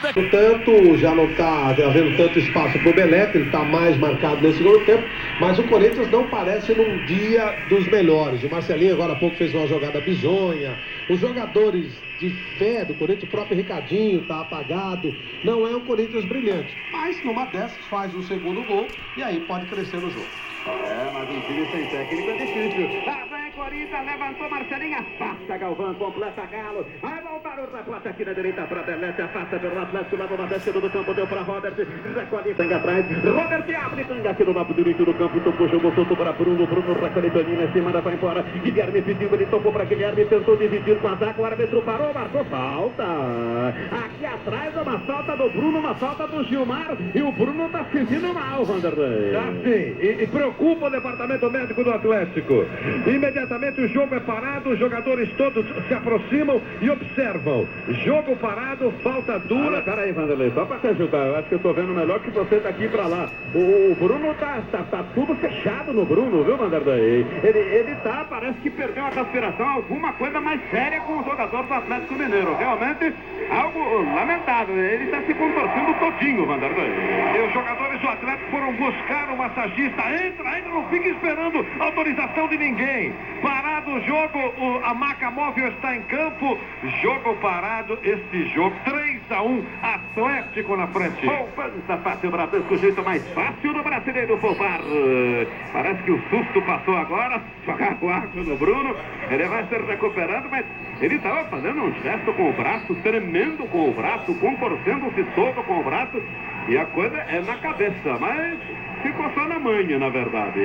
Tanto já não está havendo tanto espaço para o Belete, ele está mais marcado nesse segundo tempo, mas o Corinthians não parece num dia dos melhores. O Marcelinho agora há pouco fez uma jogada bizonha. Os jogadores de fé do Corinthians, o próprio Ricardinho está apagado. Não é um Corinthians brilhante, mas numa dessas faz o segundo gol e aí pode crescer no jogo. Mas um time sem técnico é difícil. Lá vem Corinthians, levantou Marcelinho, afasta Galvão, completa Galo. Vai voltar o repórter aqui na direita para Belete, afasta pelo Atlético, leva na descida do campo, deu para Robert. Recolhe, tanga atrás. Robert abre, tanga aqui no lado direito do campo, tocou, jogou, soltou para Bruno. Bruno recolhe Toninho em cima, vai embora. Guilherme pediu, ele tocou para Guilherme, tentou dividir com a zaga, o árbitro parou, marcou falta. Aqui atrás, uma falta do Bruno, uma falta do Gilmar. E o Bruno tá se sentindo mal, Vanderlei. Tá sim, e preocupa o departamento médico do Atlético. Imediatamente o jogo é parado, os jogadores todos se aproximam e observam. Jogo parado, falta dura. Peraí, Vanderlei, só pra te ajudar, eu acho que eu tô vendo melhor que você daqui pra lá. O Bruno tá tudo fechado no Bruno, viu, Vanderlei? Ele parece que perdeu a respiração, alguma coisa mais séria com o jogador do Atlético Mineiro. Realmente, algo lamentável. Ele tá se contorcendo todinho, Vanderlei. E os jogadores do Atlético foram buscar o massagista. Entra, não fica esperando autorização de ninguém. Parado o jogo, a maca móvel está em campo. Jogo parado, este jogo 3-1, Atlético na frente. Poupança fácil, Bradesco, o jeito mais fácil do brasileiro poupar. Parece que o susto passou agora. Jogar o arco no Bruno. Ele vai se recuperando, mas ele estava fazendo um gesto com o braço, tremendo com o braço, contorcendo-se todo com o braço. E a coisa é na cabeça, mas ficou só na manha, na verdade.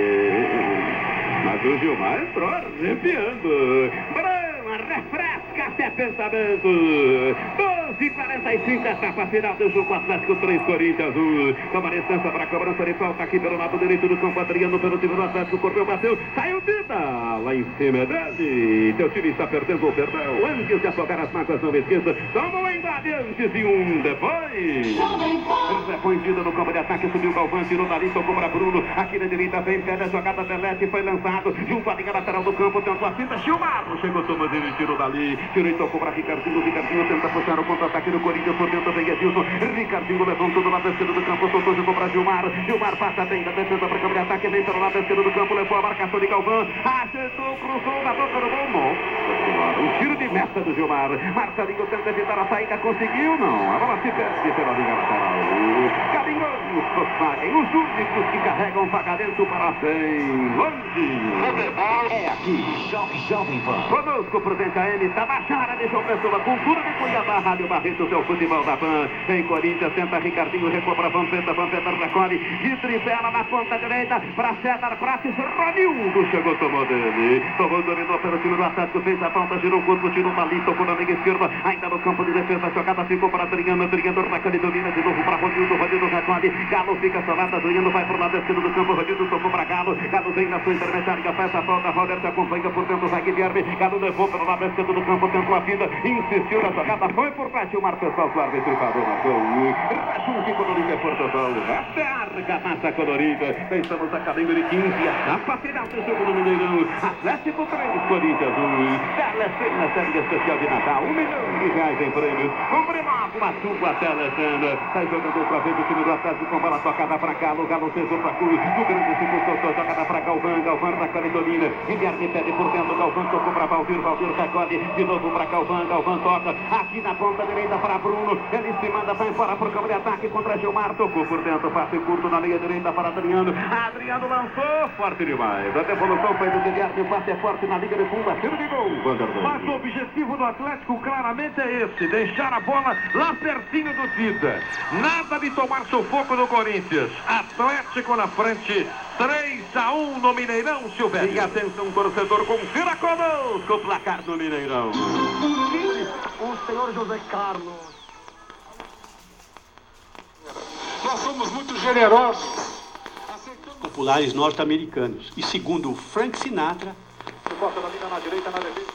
Mas o Gilmar entrou arrepiando. Refresca até pensamento. 12h45, etapa final do jogo Atlético 3, Corinthians 1. Toma distância para a cobrança de falta aqui pelo lado direito do campo. Adriano pelo time do Atlético, correu, bateu, saiu Dida. Lá em cima é dele. Teu time está perdendo ou perdão. Antes de afogar as mágoas, não esqueça. Toma um embate antes e um depois. Repõe Dida no campo de ataque, subiu o Galvão, tirou dali, tocou para Bruno. Aqui na direita vem, pede a jogada, Belete, foi lançado. Junto à linha lateral do campo, tentou a fita, Gilmar. Chegou, tomou dele, tirou dali. Tirou e tocou para Ricardinho. Ricardinho tenta puxar o contra-ataque do Corinthians. Por dentro vem Edilson. Ricardinho levantou do lado esquerdo do campo. Soltou, jogou para Gilmar. Gilmar passa bem da defesa para o campo de ataque. Vem pelo lado esquerdo do campo. Levou a marcação de Galvão. Acertou, cruzou na boca do gol. Nossa, um tiro de meta do Gilmar. Marcelinho tenta evitar a saída. Conseguiu? Não. A bola se perde pela linha lateral. Carinhoso. Os únicos que carregam pagamento para 100. Longe. É aqui. Jovem Pan. Conosco, Prudente AM, Tabajara de João Pessoa, Cultura de Cuiabá, Rádio Barreto, seu futebol da Pan. Em Corinthians, tenta Ricardinho, recua para Vampeta recolhe, de trivela na ponta direita, para César Prates, Ronildo chegou, tomou dele. Tomou, dominou pelo time do Atlético, fez a falta, girou o corpo, tirou uma ali, tocou na linha esquerda, ainda no campo de defesa, a jogada ficou para Adriano, recolhe, domina de novo para Ronildo recolhe, Galo fica solado, Adriano vai para o lado esquerdo do campo, Ronildo tocou para Galo vem na sua intermediária, faz a falta, Robert acompanha por dentro, vai Guilherme, Galo levou pelo lado esquerdo do campo, tentou a vida, insistiu na jogada, foi por parte, o Marcos Salto, o árbitro parou na gol. Rajunque colorida, Portugal, até arca massa colorida, pensamos a caminho de 15, etapa final do jogo do Mineirão, Atlético 3, Corinthians 1, Telecena, série especial de Natal, R$1 milhão em prêmios, compre logo a sua Telecena, sai jogando outra vez o time do Atlético, com bola tocada para Galo, Galo tesou para Cruz, o grande se postou, jogada para Galvão, da Caledonina, Guilherme pede por dentro, Galvão tocou para Valdir recolhe, de novo para Galvão toca, aqui na ponta direita para Bruno, ele se manda, vai embora para o campo de ataque contra Gilmar, tocou por dentro, passe curto na meia direita para Adriano lançou, forte demais, a devolução foi do Guilherme, o passe é forte na liga de fundo, tiro de gol, Vanderlei. Mas o objetivo do Atlético claramente é esse, deixar a bola lá pertinho do Dida, nada de tomar sufoco do Corinthians, Atlético na frente, 3-1 no Mineirão, Silvério. E atenção, torcedor, confira conosco o placar do Mineirão. O senhor José Carlos. Nós somos muito generosos. Populares norte-americanos. E segundo Frank Sinatra... Bota na vida na direita, na defesa.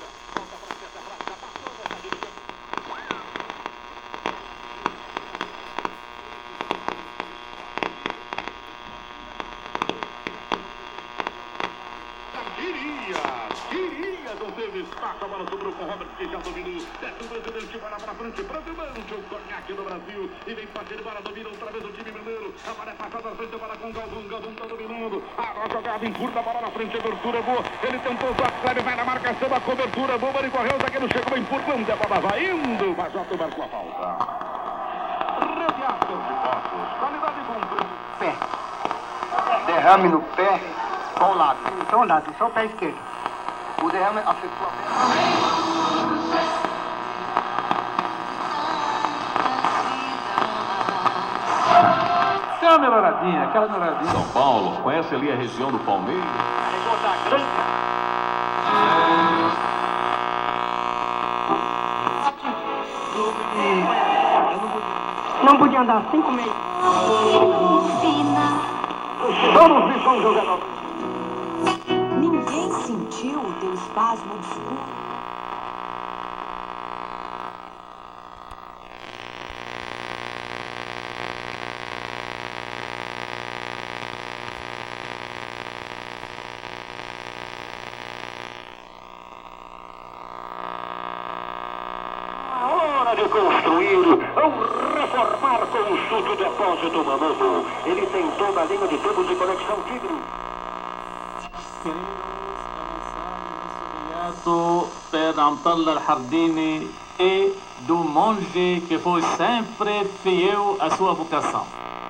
Queria, não teve Toca a bola, sobrou com o Robert, que já dominou. Desce o brasileiro que vai lá pra frente. Brasilante, o Cognac do Brasil. E vem partir, bola domina outra vez o time mineiro. A bola é passada à frente, a bola com o Galvão. Galvão tá dominando. A jogada encurta, a bola na frente, a abertura boa. Ele tentou o toque, Kleber vai na marcação, a cobertura boa. Ele correu, o zagueiro chegou empurrando, a bola vai indo. Vajota marcou a falta. Radiação de Poços. Qualidade com Pé. Derrame no pé, só um lado. Só um lado, só o pé esquerdo. O derrame afetou a perna. Tem uma melhoradinha, aquela melhoradinha. São Paulo, conhece ali a região do Palmeiras? Não podia andar 5 meses. Vamos ver com o jogador. Ninguém sentiu o teu espasmo obscuro. Hora de construir ou reformar conjunto depósito Mamamo. Ele tem toda a linha de tubos de conexão Tigre. Per Abdallah Al-Hardini e do monge que foi sempre fiel à sua vocação.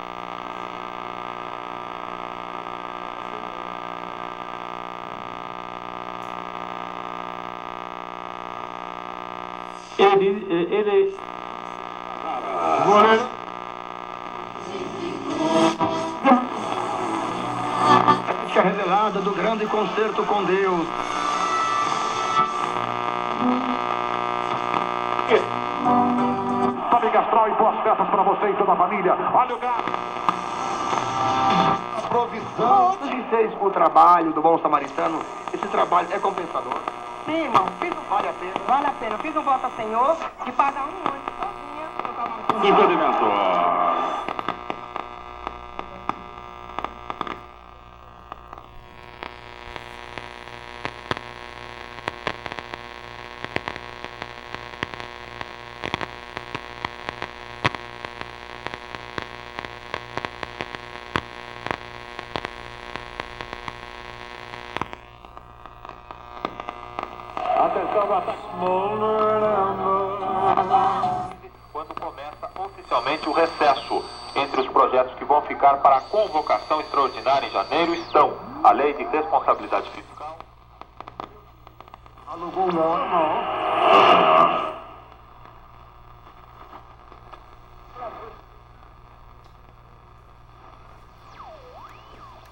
Ele A revelada do grande concerto com Deus. Tome Gastral e boas festas para você e toda a família. Olha o gato. Provisão. Todos vocês, o trabalho do bom samaritano, esse trabalho é compensador. Sim, irmão, Vale a pena. vale a pena. Eu fiz um voto ao Senhor de pagar um ano sozinha. Eu tava no Impedimento. Atenção no ataque. Quando começa oficialmente o recesso. Entre os projetos que vão ficar para a convocação extraordinária em janeiro estão a Lei de Responsabilidade Fiscal. Alugou não.